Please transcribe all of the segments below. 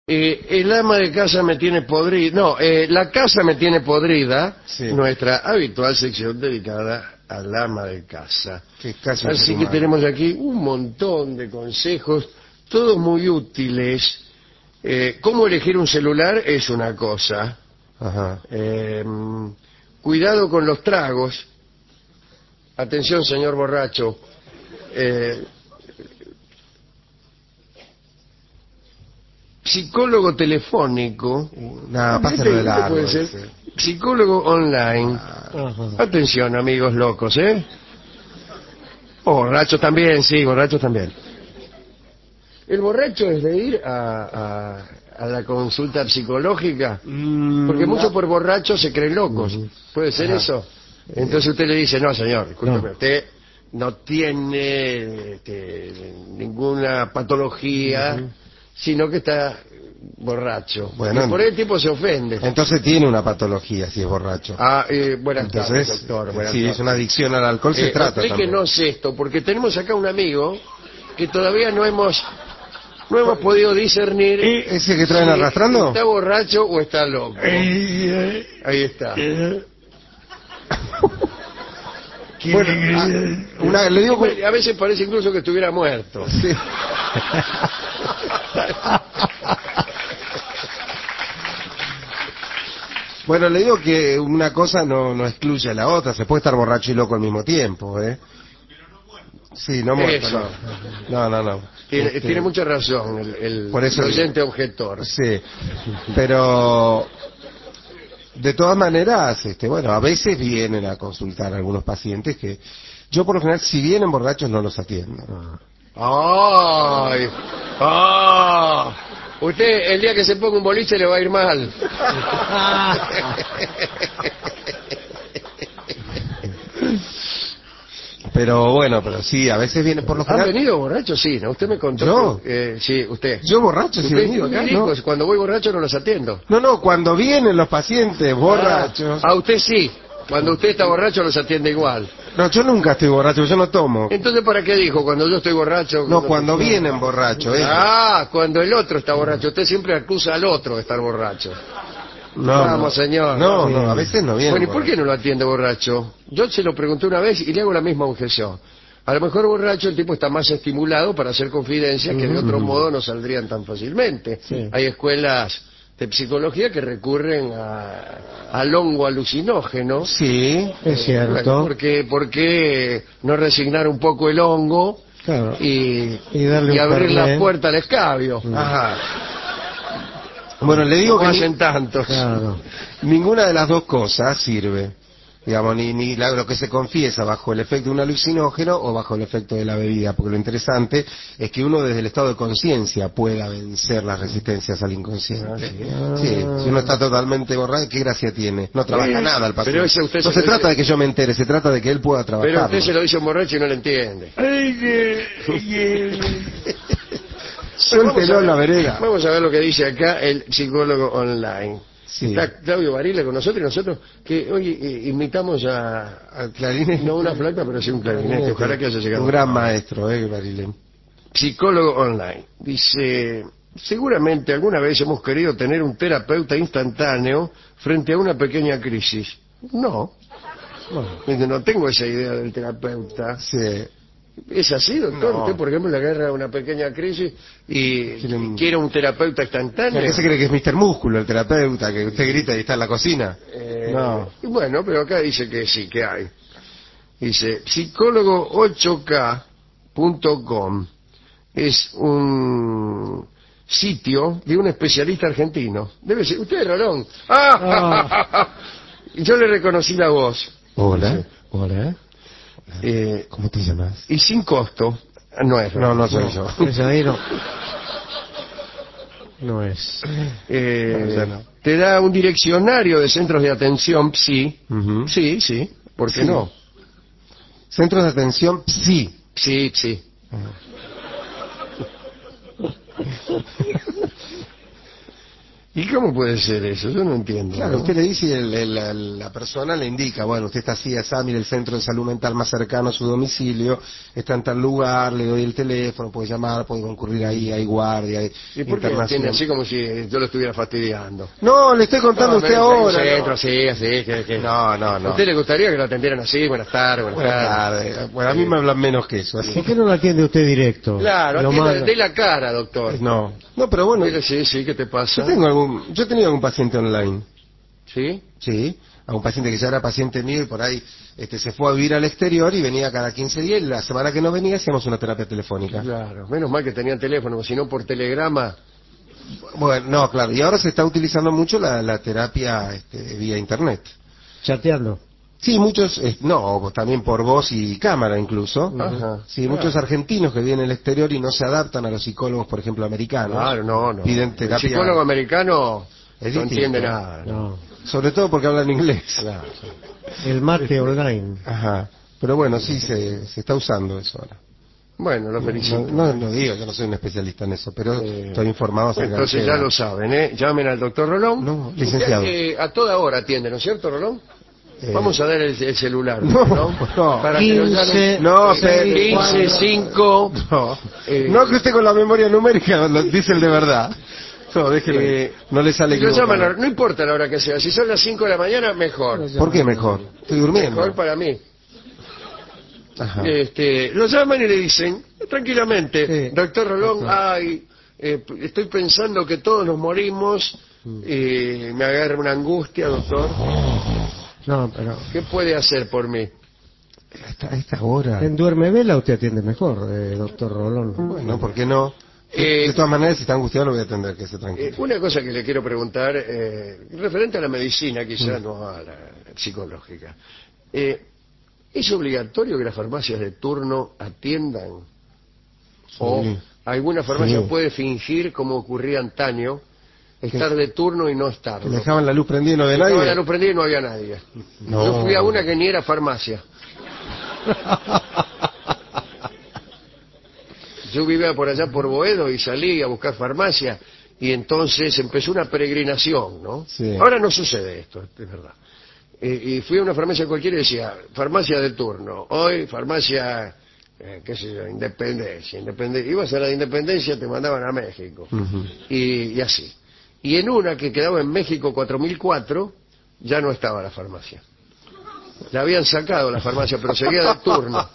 El ama de casa me tiene podrida, no, la casa me tiene podrida, Sí. Nuestra habitual sección dedicada al ama de casa. Que casi Así que humano. tenemos aquí un montón de consejos, todos muy útiles. Cómo elegir un celular es una cosa. Ajá. Cuidado con los tragos. Atención, señor borracho. Psicólogo telefónico. No, pásalo de Este largo puede ser. ese. Psicólogo online. Atención, amigos locos, ¿eh? O borrachos también, sí, borrachos también. El borracho es de ir a la consulta psicológica, porque muchos por borrachos se creen locos. ¿Puede ser Ajá. eso? Entonces usted le dice, no, señor, discúlpeme, No. usted no tiene ninguna patología, sino que está borracho. Bueno, y por ahí el tipo se ofende. Entonces tiene una patología si es borracho. Buenas tardes, Entonces, doctor. Buenas si es tardes. una adicción al alcohol, se trata también. Explíquenos esto, porque tenemos acá un amigo que todavía no hemos podido discernir ¿Ese que traen si arrastrando? está borracho o está loco. Ahí está. Bueno, le digo... A veces parece incluso que estuviera muerto. Sí. Bueno, le digo que una cosa no excluye a la otra. Se puede estar borracho y loco al mismo tiempo, ¿eh? Sí, no muerto, Eso. no. Tiene mucha razón el Por eso oyente objetor. Sí, pero de todas maneras, bueno, a veces vienen a consultar algunos pacientes que yo por lo general, si vienen borrachos, no los atiendo. ¡Ay! ¡Ah! Usted, el día que se ponga un boliche, le va a ir mal. Pero bueno, pero sí, a veces vienen por lo ¿Han general. venido borrachos? Sí, ¿no? Usted me contó. ¿Yo? Sí, usted. Yo borracho sí he Usted venido acá, me dijo, ¿no? cuando voy borracho no los atiendo. No, cuando vienen los pacientes borrachos. A usted sí. Cuando usted está borracho los atiende igual. No, yo nunca estoy borracho, yo no tomo. Entonces, ¿para qué dijo? Cuando yo estoy borracho... No, cuando vienen borrachos, cuando el otro está borracho. Usted siempre acusa al otro de estar borracho. No, Vamos, señor. No, a veces no vienen. Bueno, ¿y por qué no lo atiende borracho? Yo se lo pregunté una vez y le hago la misma objeción. A lo mejor borracho el tipo está más estimulado para hacer confidencias que de otro modo no saldrían tan fácilmente. Sí. Hay escuelas de psicología que recurren al hongo alucinógeno. Sí, Es cierto. Bueno, ¿por qué no resignar un poco el hongo Claro. y darle un abrir la Fernet? puerta al escabio? Ajá. Bueno, le digo No que hacen tantos. Claro. ninguna de las dos cosas sirve. Digamos, ni lo que se confiesa bajo el efecto de un alucinógeno o bajo el efecto de la bebida, porque lo interesante es que uno desde el estado de conciencia pueda vencer las resistencias al inconsciente. Sí, si uno está totalmente borracho, ¿qué gracia tiene? No trabaja nada el paciente. Pero eso usted No se se lo trata dice- de que yo me entere, se trata de que él pueda trabajar. Pero usted se lo dice a un borracho y no le entiende. Suéltelo en la vereda. Vamos a ver lo que dice acá el psicólogo online. Sí. Está Claudio Barile con nosotros y nosotros que hoy imitamos a Clarinete. no una flauta, pero sí un clarinete. Ojalá que haya llegado. Un gran maestro, Barilén. Psicólogo online. Dice, seguramente alguna vez hemos querido tener un terapeuta instantáneo frente a una pequeña crisis. No. No tengo esa idea del terapeuta. Sí. ¿Es así, doctor? No. Usted, por ejemplo, le agarra una pequeña crisis y quiere un terapeuta instantáneo. ¿Qué se cree que es Mr. Músculo, el terapeuta, que usted grita y está en la cocina? No. Y bueno, pero acá dice que sí, que hay. Dice, psicólogo8k.com es un sitio de un especialista argentino. Debe ser, usted es Rolón. Yo le reconocí la voz. Hola. Hola. ¿Cómo te llamas? Y sin costo. No es Rolón. No soy yo. Ese ahí no. No es. ya no. Te da un diccionario de centros de atención psi. Ujú. Sí, ¿por qué Sí. no? Centros de atención psi. Sí. ¿Y cómo puede ser eso? Yo no entiendo. Claro, ¿no? usted le dice y la persona le indica, bueno, usted está así, mire el centro de salud mental más cercano a su domicilio, está en tal lugar, le doy el teléfono, puede llamar, puede concurrir ahí, hay guardia, hay ¿Y por qué tiene así como si yo lo estuviera fastidiando? No, le estoy contando a usted pero ahora. hay un centro ¿no? así, que... No. ¿A usted le gustaría que lo atendieran así? Buenas tardes, buenas Buenas tardes. tardes. Bueno, a mí me hablan menos que eso, así. ¿Por qué no lo atiende usted directo? Claro, Lo atienda, manda- dé la cara, doctor. No, pero bueno, Dile, sí, ¿qué te pasa? yo he tenido algún paciente online. ¿Sí? Sí, a un paciente que ya era paciente mío y por ahí se fue a vivir al exterior y venía cada 15 días y la semana que no venía hacíamos una terapia telefónica. Claro, menos mal que tenían teléfono, si no por telegrama. Bueno, no, claro, y ahora se está utilizando mucho la terapia vía internet. Chateando. Sí, muchos, no, también por voz y cámara incluso. Ajá, Sí, claro. muchos argentinos que vienen al exterior y no se adaptan a los psicólogos, por ejemplo, americanos. Claro, no. Piden El terapia. psicólogo americano Es no distinto. entiende nada. No. Sobre todo porque hablan inglés. Claro. El mate online. Ajá. Pero bueno, sí, se está usando eso ahora. Bueno, lo felicito. No digo, yo no soy un especialista en eso, pero estoy informado acerca del Entonces ya tema. lo saben, ¿eh? Llamen al doctor Rolón. No, licenciado. Usted, a toda hora atiende, ¿no es cierto, Rolón? Vamos a dar el celular, no. Para que lo 15, llamen. No, 15, 5... no que usted con la memoria numérica lo dice el de verdad. No, déjelo. No le sale lo equivocado. llaman, no importa la hora que sea. Si son las 5 de la mañana, mejor. ¿Por qué mejor? Estoy durmiendo. Mejor para mí. Ajá. Lo llaman y le dicen, tranquilamente, Sí. doctor Rolón, estoy pensando que todos nos morimos, me agarra una angustia, doctor. No, pero ¿Qué puede hacer por mí? A esta hora. en Duerme Vela usted atiende mejor, doctor Rolón. Bueno, ¿por qué no? De todas maneras, si está angustiado, lo voy a atender, que se tranquilo. Una cosa que le quiero preguntar, referente a la medicina, quizás no a la psicológica. ¿Es obligatorio que las farmacias de turno atiendan? ¿O alguna farmacia Sí. puede fingir, como ocurría antaño, estar de turno y no estarlo? Dejaban la luz prendida y no de Estaba nadie. la luz prendida y no había nadie. No. Yo fui a una que ni era farmacia. Yo vivía por allá por Boedo y salí a buscar farmacia y entonces empezó una peregrinación, ¿no? Sí. Ahora no sucede esto, es verdad. Y fui a una farmacia cualquiera y decía, farmacia de turno, hoy farmacia, qué sé yo, Independencia. Ibas a la de Independencia, te mandaban a México. Ujú. Y así. Y en una que quedaba en México 4004, ya no estaba la farmacia. La habían sacado la farmacia, pero seguía de turno.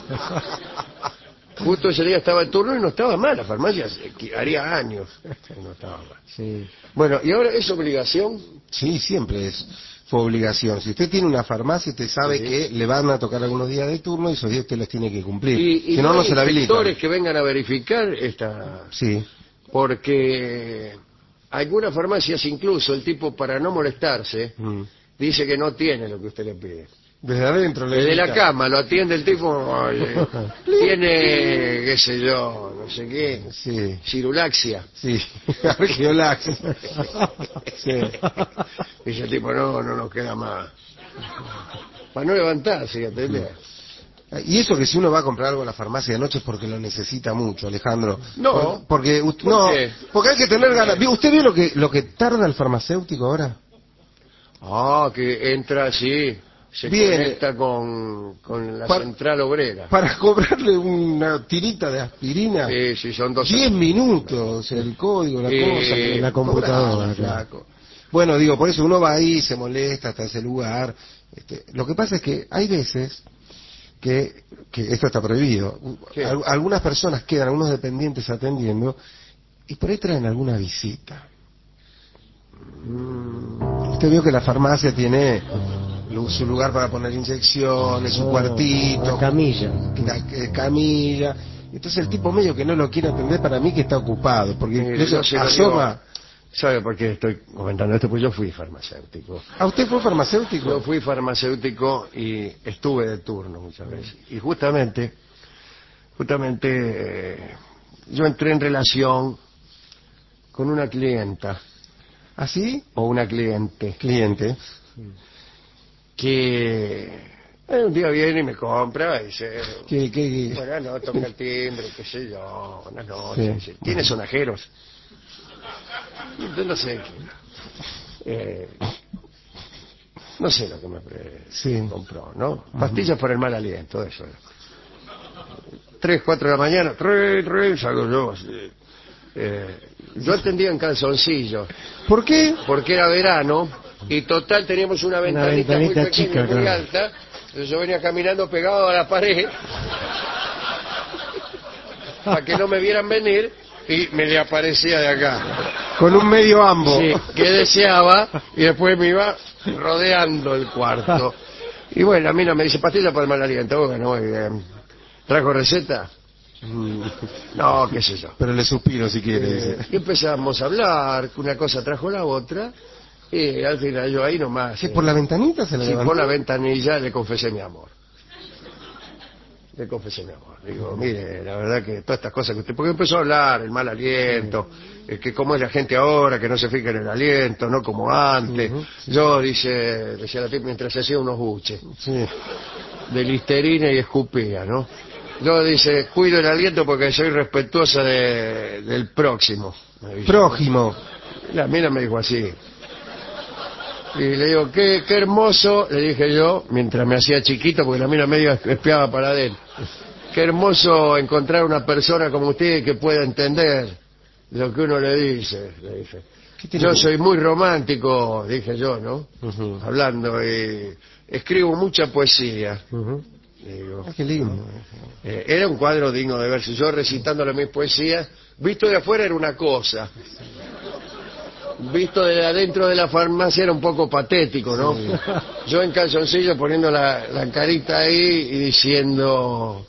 Justo ese día estaba el turno y no estaba mal la farmacia, haría años que no estaba mal. Sí. Bueno, ¿y ahora es obligación? Sí, siempre fue obligación. Si usted tiene una farmacia, usted sabe que le van a tocar algunos días de turno y esos días usted los tiene que cumplir. Y Si no, no se la habilita. inspectores que vengan a verificar esta... Sí. Porque algunas farmacias incluso el tipo, para no molestarse, dice que no tiene lo que usted le pide. Desde adentro le Desde la indica. cama lo atiende el tipo, oye, tiene, qué sé yo, no sé qué, Sí, cirulaxia. sí. Argeolax. Sí. Dice el tipo, no nos queda más. Para no levantarse y atender. Y eso que si uno va a comprar algo a la farmacia de noche es porque lo necesita mucho, Alejandro. No. Porque ¿Por no, qué? porque hay que tener ganas. ¿Usted vio lo que tarda el farmacéutico ahora? Ah, que entra así, se Bien. conecta con la Para- central obrera. Para cobrarle una tirita de aspirina. Sí, son 10 minutos, el código, la cosa. en la computadora, Cobrala, claro. flaco. Bueno, digo, por eso uno va ahí, se molesta hasta ese lugar. Lo que pasa es que hay veces que esto está prohibido. ¿Qué? Algunas personas quedan, algunos dependientes atendiendo, y por ahí traen alguna visita. Usted vio que la farmacia tiene su lugar para poner inyecciones, su cuartito, La camilla. camilla. Entonces el tipo medio que no lo quiere atender, para mí que está ocupado, porque incluso yo se lo asoma. digo. ¿Sabe por qué estoy comentando esto? Pues yo fui farmacéutico. ¿A usted fue farmacéutico? Yo fui farmacéutico y estuve de turno muchas veces. Y justamente yo entré en relación con una clienta ¿Así? o una cliente Cliente. que un día viene y me compra y dice, ¿Qué? buenas noches, toca el timbre, qué sé yo, buenas noches. Sí. Dice, ¿tiene sonajeros? Yo no sé. No sé lo que me compró, ¿no? Pastillas por el mal aliento, eso. 3, 4 de la mañana, salgo yo así. Yo atendía en calzoncillo. ¿Por qué? Porque era verano y total teníamos una ventanita muy pequeña, chica, muy claro. alta. Entonces yo venía caminando pegado a la pared para que no me vieran venir y me le aparecía de acá. Con un medio ambo. Sí, que deseaba y después me iba rodeando el cuarto. Y bueno, a mí no me dice pastilla para el mal aliento. Bueno, muy bien. ¿Trajo receta? No, qué sé yo. Pero le suspiro si quiere, dice. Y empezamos a hablar, una cosa trajo la otra, y al final yo ahí nomás. ¿Sí, por la ventanita se la Sí, levantó? por la ventanilla le confesé mi amor. Le confesé mi amor. Digo, mire, la verdad que todas estas cosas que usted... Porque empezó a hablar, el mal aliento, que cómo es la gente ahora, que no se fija en el aliento, no como antes. Yo, decía la tipa mientras se hacía unos buches. Sí. De Listerina y escupía, ¿no? Yo, cuido el aliento porque soy respetuosa del próximo. Prójimo. La mina me dijo así. Y le digo, qué hermoso, le dije yo, mientras me hacía chiquito, porque la mina medio espiaba para adentro. Qué hermoso encontrar una persona como usted que pueda entender lo que uno le dice, le dije. Yo soy muy romántico, dije yo, ¿no? Hablando, y escribo mucha poesía. Digo, Qué lindo. era un cuadro digno de verse. Yo recitándole mis poesías, visto de afuera era una cosa. Visto de adentro de la farmacia era un poco patético, ¿no? Sí. Yo en calzoncillo poniendo la carita ahí y diciendo: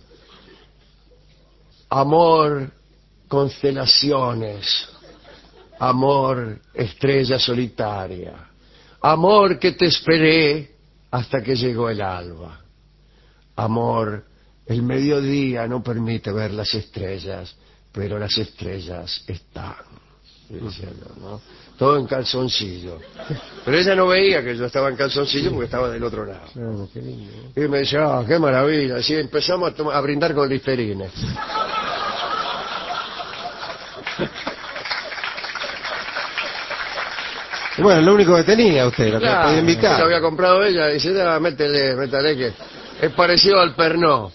amor, constelaciones, amor, estrella solitaria, amor que te esperé hasta que llegó el alba, amor, el mediodía no permite ver las estrellas, pero las estrellas están. Diciendo, ¿no? Todo en calzoncillo. Pero ella no veía que yo estaba en calzoncillo porque estaba del otro lado. Y me decía, qué maravilla. Así empezamos a brindar con Listerine. Bueno, lo único que tenía usted, lo que podía invitar. Lo había comprado ella. Dice, métele, que es parecido al Pernod.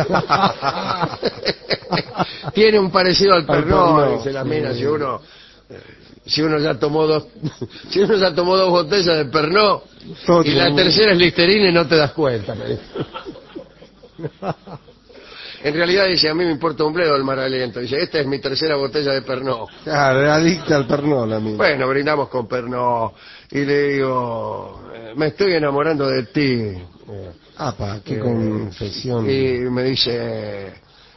Tiene un parecido al Pernod, dice la mina. Si uno ya tomó dos botellas de Pernod y la tercera es Listerine, no te das cuenta. En realidad dice, a mí me importa un bledo el mal aliento. Dice, esta es mi tercera botella de Pernod. Claro, era adicta al Pernod la mina. Bueno, brindamos con Pernod y le digo, me estoy enamorando de ti. Qué confesión. Y me dice,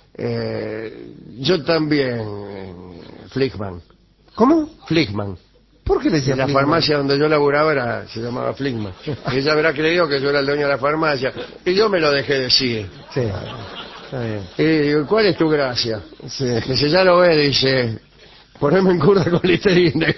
yo también, Flickman. ¿Cómo? Flickman. ¿Por qué le decía En la Flickman? farmacia donde yo laburaba se llamaba Flickman. Y ella habrá creído que yo era el dueño de la farmacia. Y yo me lo dejé decir. Sí, está bien. Y digo, ¿cuál es tu gracia? Sí. Dice, ya lo ve, dice, poneme en curda con Listerine.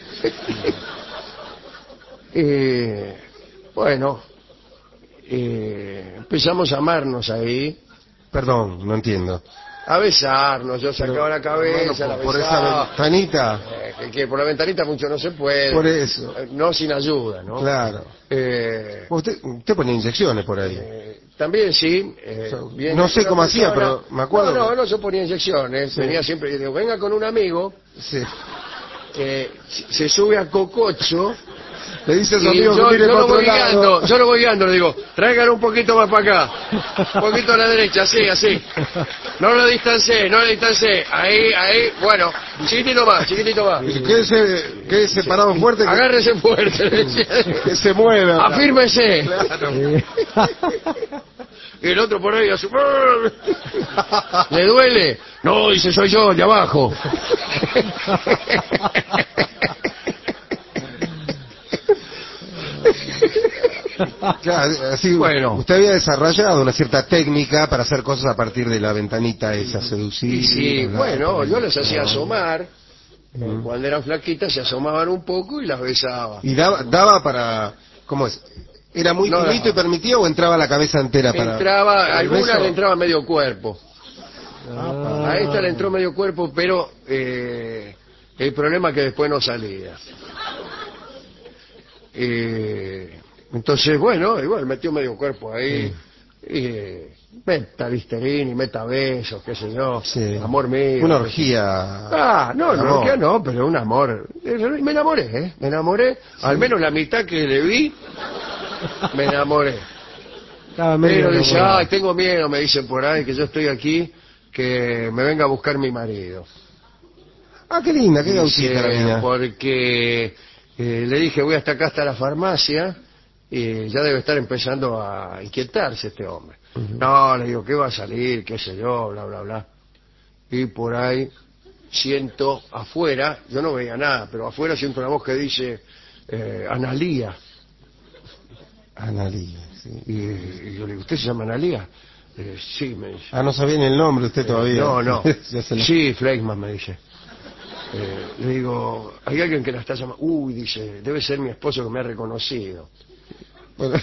Y bueno, empezamos a amarnos ahí. Perdón, no entiendo. A besarnos, yo sacaba la cabeza, la besaba. Por esa ventanita. Que por la ventanita mucho no se puede. Por eso. No sin ayuda, ¿no? Claro. Usted ponía inyecciones por ahí. También sí. No sé cómo hacía, pero me acuerdo. No, yo ponía inyecciones. Sí. Venía siempre, digo, venga con un amigo. Sí. Se sube a Cococho. Le dice a su amigo que mire para otro lado. Yo lo voy guiando, le digo, tráigan un poquito más para acá. Un poquito a la derecha, así. No lo distancé. Ahí, bueno, chiquitito más. Quédese parado fuerte. Agárrese fuerte. Que se mueva. Afírmese. Claro. Y el otro por ahí, así, ¿le duele? No, dice, soy yo, de abajo. Claro, así, bueno, usted había desarrollado una cierta técnica para hacer cosas a partir de la ventanita esa, seducir. Sí, bueno, yo les hacía asomar. Cuando eran flaquitas se asomaban un poco y las besaba. ¿Y daba para, cómo es? ¿Era muy finito y permitido o entraba la cabeza entera? Entraba, algunas le entraba medio cuerpo. A esta le entró medio cuerpo, pero El problema es que después no salía. Entonces, bueno, igual metió medio cuerpo ahí. Meta Listerine y meta besos, qué sé yo. Sí. Amor mío. Una orgía. No, de no, amor. orgía no, pero un amor. Me enamoré, ¿eh? Me enamoré. Sí. Al menos la mitad que le vi, me enamoré. Estaba medio Pero dice, enamorado. ay, tengo miedo, me dicen por ahí, que yo estoy aquí, que me venga a buscar mi marido. Ah, qué linda, qué Dice, gauchita la mina. porque le dije, voy hasta acá, hasta la farmacia, y ya debe estar empezando a inquietarse este hombre. No, le digo, ¿qué va a salir? ¿Qué sé yo? Bla, bla, bla. Y por ahí siento afuera, yo no veía nada, pero afuera siento una voz que dice, Analía. Analía, sí. Y yo le digo, ¿usted se llama Analía? Sí, me dice. Ah, no sabía ni el nombre usted todavía. No. Ya se lo- Sí, Fleischmann me dice. Le digo, hay alguien que la está llamando. Uy, dice, debe ser mi esposo que me ha reconocido. Bueno.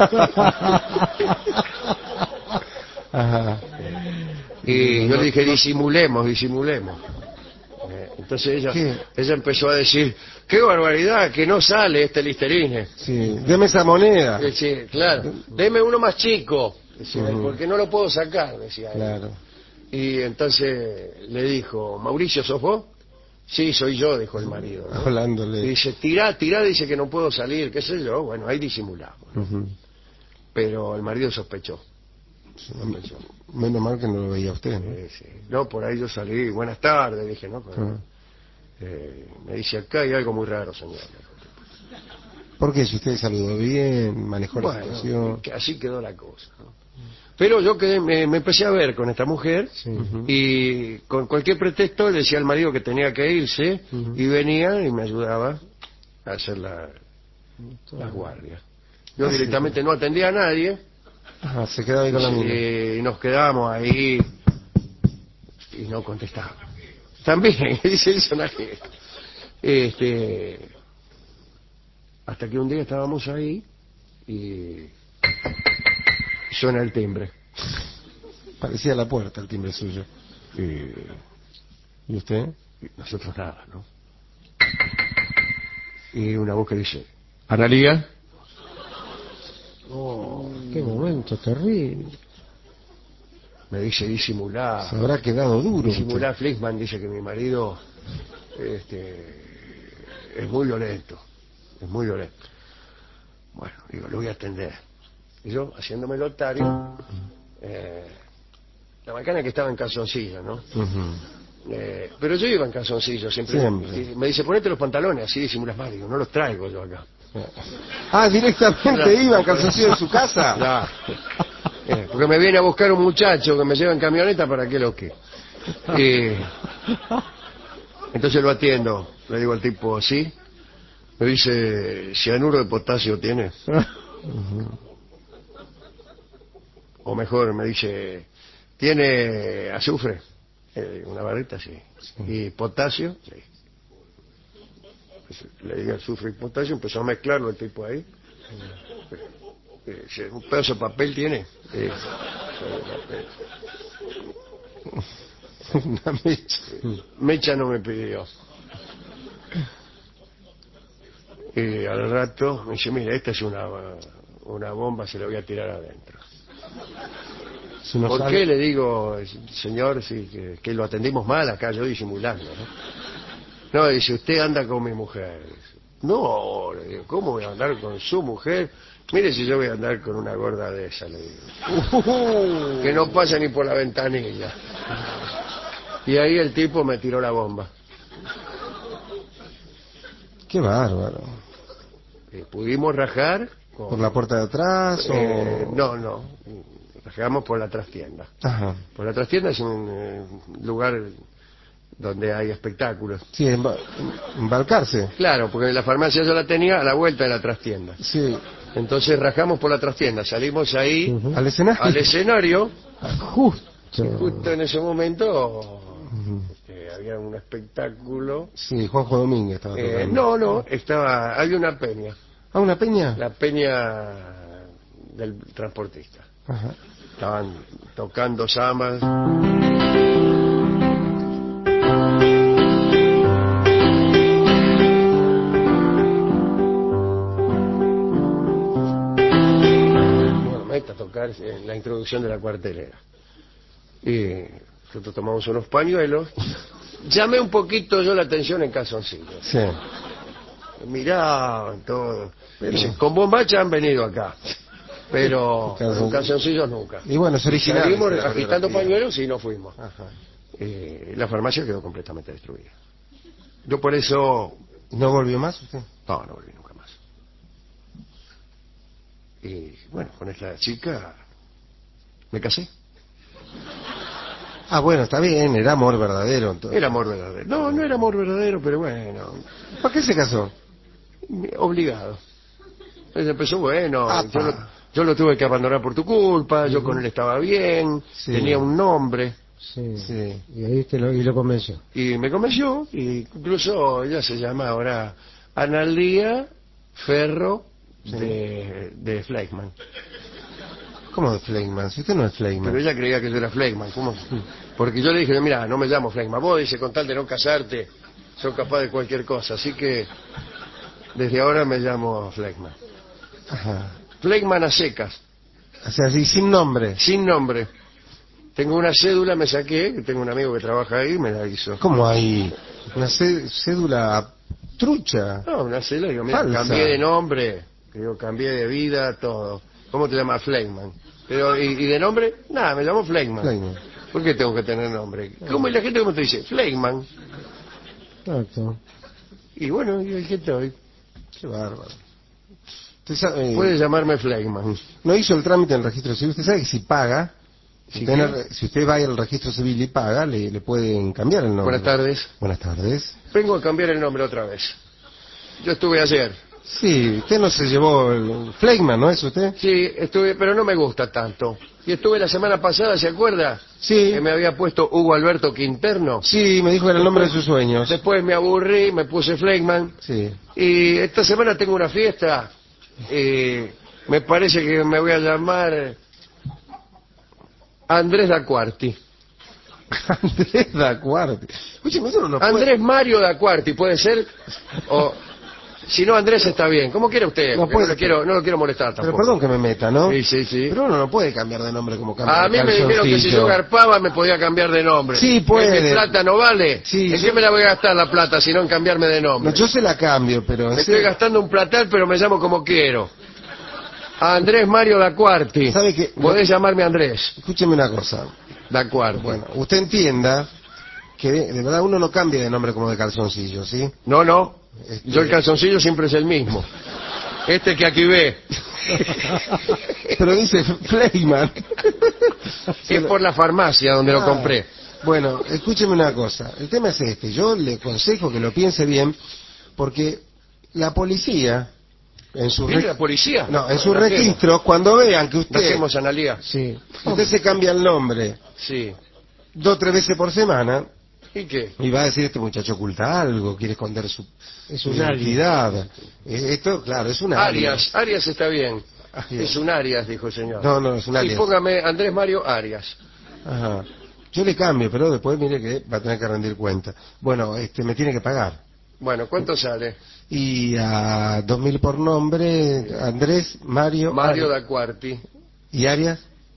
Ajá. Y yo le dije, disimulemos. Entonces ¿Qué? ella empezó a decir, qué barbaridad, que no sale este Listerine. Sí, deme esa moneda. Sí, claro, deme uno más chico, decía él, Ujú. porque no lo puedo sacar, decía él. Claro. Y entonces le dijo, Mauricio, ¿sos vos? Sí, soy yo, dijo el marido, ¿no? Y Hablándole. dice, tirá, dice que no puedo salir, qué sé yo. Bueno, ahí disimulamos, ¿no? Ujú. Pero el marido sospechó. Menos mal que no lo veía usted, ¿no? Sí. No, por ahí yo salí, buenas tardes, dije, ¿no? Pero, me dice, acá hay algo muy raro, señor. ¿Por qué? Si usted saludó bien, manejó la Bueno, situación. que así quedó la cosa, ¿no? Pero yo quedé, me empecé a ver con esta mujer Ujú. y con cualquier pretexto le decía al marido que tenía que irse y venía y me ayudaba a hacer las guardias. Yo directamente no atendía a nadie Ajá, se quedaba ahí con la mina. y nos quedábamos ahí y no contestaba. También, dice el personaje. Hasta que un día estábamos ahí y suena el timbre. Parecía la puerta el timbre suyo. ¿Y usted? Y nosotros nada, ¿no? Y una voz que dice, Analía. Oh, qué momento terrible. Me dice disimular. Se habrá quedado duro usted. Disimular. Fleischmann dice que mi marido es muy violento. Es muy violento. Bueno, digo, lo voy a atender. Y yo, haciéndome el otario, la macana que estaba en calzoncillo, ¿no? Ujú. Pero yo iba en calzoncillo siempre. Siempre. Y me dice, ponete los pantalones, así disimulas más. Digo, no los traigo yo acá. Ah, directamente Claro. iba en calzoncillo en su casa. Claro. Porque me viene a buscar un muchacho que me lleva en camioneta para que lo que. Entonces lo atiendo. Le digo al tipo, ¿sí? Me dice, ¿cianuro de potasio tiene? O mejor, me dice, ¿tiene azufre? Una barrita, sí. ¿Y potasio? Sí. Pues, le di azufre y potasio, empezó a mezclarlo el tipo ahí. ¿Un pedazo de papel tiene? Una mecha. Mecha no me pidió. Y al rato me dice, mira, esta es una bomba, se la voy a tirar adentro. Si no ¿Por sale- qué? Le digo, señor, sí, que lo atendimos mal acá, yo disimulando, ¿no? No, dice, usted anda con mi mujer. No, le digo, ¿cómo voy a andar con su mujer? Mire si yo voy a andar con una gorda de esa, le digo. Que no pasa ni por la ventanilla. Y ahí el tipo me tiró la bomba. Qué bárbaro. Pudimos rajar. ¿Por la puerta de atrás o...? No. Rajamos por la trastienda. Ajá. Por la trastienda es un lugar donde hay espectáculos. Sí, embarcarse. Claro, porque la farmacia yo la tenía a la vuelta de la trastienda. Sí. Entonces rajamos por la trastienda, salimos ahí Ujú. ¿Al escenario? al escenario. Justo. Justo en ese momento Ujú. había un espectáculo. Sí, Juanjo Domínguez estaba tocando. Había una peña, Ah, ¿una peña? la peña del transportista. Ajá. Estaban tocando zambas. explicar en la introducción de la cuartelera. Y nosotros tomamos unos pañuelos. Llamé un poquito yo la atención en calzoncillos. Sí. Miraban todo. Pero- Dice, con bombacha han venido acá. Pero Calzon- con calzoncillos nunca. Y bueno, es original. Salimos esa agitando coreografía. pañuelos y nos fuimos. Ajá. La farmacia quedó completamente destruida. Yo por eso... ¿No volvió más usted? No volví nunca más. Y bueno, con esta chica me casé. Ah, bueno, está bien, era amor verdadero. Entonces. Era amor verdadero. No era amor verdadero, pero bueno, ¿Para qué se casó? obligado. Ella empezó, bueno, Apa. yo lo tuve que abandonar por tu culpa, yo con él estaba bien, Sí. tenía un nombre, Sí. Sí. Y ahí lo convenció. y me convenció, y incluso ella se llama ahora Analía Ferro de Fleischmann. ¿Cómo de Fleischmann? Si usted no es Fleischmann. Pero ella creía que yo era Fleischmann. ¿Cómo? Porque yo le dije, mira, no me llamo Fleischmann. Vos, dice, con tal de no casarte, sos capaz de cualquier cosa. Así que desde ahora me llamo Fleischmann. Ajá. Fleischmann a secas, O sea, así, sin nombre. sin nombre. Tengo una cédula, me saqué, que tengo un amigo que trabaja ahí, me la hizo. ¿Cómo hay una cédula trucha? No, una cédula, digo, mira, Falsa. cambié de nombre, digo, cambié de vida, todo. ¿Cómo te llamas? Fleischmann. Pero, ¿y de nombre? Nada, me llamo Fleischmann. Fleischmann. ¿Por qué tengo que tener nombre? ¿Cómo y la gente cómo te dice? Fleischmann. Exacto. Y bueno, y aquí estoy. Qué bárbaro. Usted sabe, Puede llamarme Fleischmann. no hizo el trámite en el registro civil. Usted sabe que si paga, ¿Sí usted en qué? si usted va al registro civil y paga, le pueden cambiar el nombre. Buenas tardes. Buenas tardes. Vengo a cambiar el nombre otra vez. Yo estuve ayer. Sí, usted no se llevó el Fleischmann, ¿no es usted? Sí, estuve, pero no me gusta tanto. Y estuve la semana pasada, ¿se acuerda? Sí. Que me había puesto Hugo Alberto Quinterno. Sí, me dijo que era el nombre de sus sueños. Después me aburrí, me puse Fleischmann. Sí. Y esta semana tengo una fiesta. Me parece que me voy a llamar Andrés Dacuarti. Andrés Dacuarti. Escúcheme, eso no puede... Andrés Mario Dacuarti, ¿puede ser? O, si no, Andrés está bien. ¿Cómo quiere usted? No Porque puede no, no lo quiero molestar Pero tampoco. perdón que me meta, ¿no? Sí, sí, sí. Pero uno no puede cambiar de nombre como cambia A de mí me dijeron que si yo calzoncillo. garpaba me podía cambiar de nombre. Sí, puede. ¿Mi plata no vale? Sí, ¿En yo- qué me la voy a gastar la plata si no en cambiarme de nombre? No, yo se la cambio, pero... Me estoy gastando un platal, pero me llamo como quiero. Andrés Mario Dacuarti. ¿Sabe qué? Podés llamarme Andrés Escúcheme una cosa. Dacuarti. Bueno, usted entienda que de verdad uno no cambia de nombre como de calzoncillo, ¿sí? No. Este- Yo el calzoncillo siempre es el mismo. Este que aquí ve. Pero dice Fleischmann. Es por la farmacia donde lo Ah. compré. Bueno, escúcheme una cosa. El tema es este. Yo le aconsejo que lo piense bien, porque la policía, en su ¿Viene la policía? no, en su La hacemos. registro, cuando vean que La usted, hacemos, Analía. Sí. usted se cambia el nombre Sí. 2 o 3 veces por semana, ¿Y qué? y va a decir, este muchacho oculta algo, quiere esconder su Es un alias. identidad. Esto, claro, es un alias. Arias está bien. Arias. Es un Arias, dijo el señor. No, es un Y alias. póngame Andrés Mario Arias. Ajá. Yo le cambio, pero después mire que va a tener que rendir cuenta. Bueno, me tiene que pagar. Bueno, ¿cuánto sale? Y a 2.000 por nombre, Andrés, Mario, Mario Arias. Dacuarti, ¿Y Arias?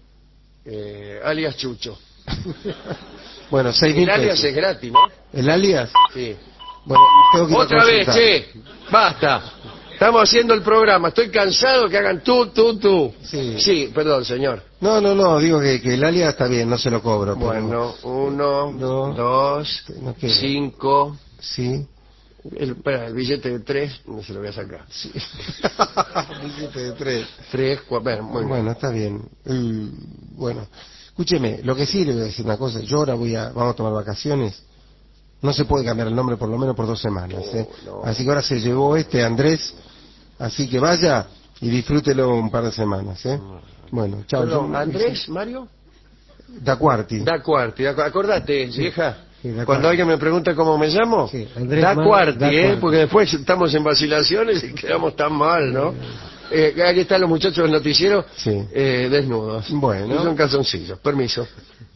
alias Chucho. Bueno, 6.000 El alias pesos. es gratis, ¿no? ¿El alias? Sí. Bueno, tengo que ir a Otra vez, consultar. che. Basta. Estamos haciendo el programa. Estoy cansado que hagan tú. Sí. Sí, perdón, señor. No, digo que el alias está bien, no se lo cobro. pero- Bueno, 1, Dos. 2, No quiero. 5. Sí. Espera, el billete de 3, no se lo voy a sacar. Sí. Billete de 3. 3, 4, bueno, muy bien. Bueno, está bien. Bueno, escúcheme, lo que sí le voy a decir una cosa. Yo ahora vamos a tomar vacaciones. No se puede cambiar el nombre por lo menos por 2 semanas. No. Así que ahora se llevó Andrés. Así que vaya y disfrútelo un par de semanas. Bueno, chao. Perdón, Andrés, Mario. Dacuarti. Dacuarti, acordate, vieja. Sí, Dacuarti. Cuando alguien me pregunta cómo me llamo, Sí, Andrés Dacuarti, Dacuarti. porque después estamos en vacilaciones y quedamos tan mal, ¿no? Aquí están los muchachos del noticiero Sí. desnudos. Bueno. Y son calzoncillos. Permiso.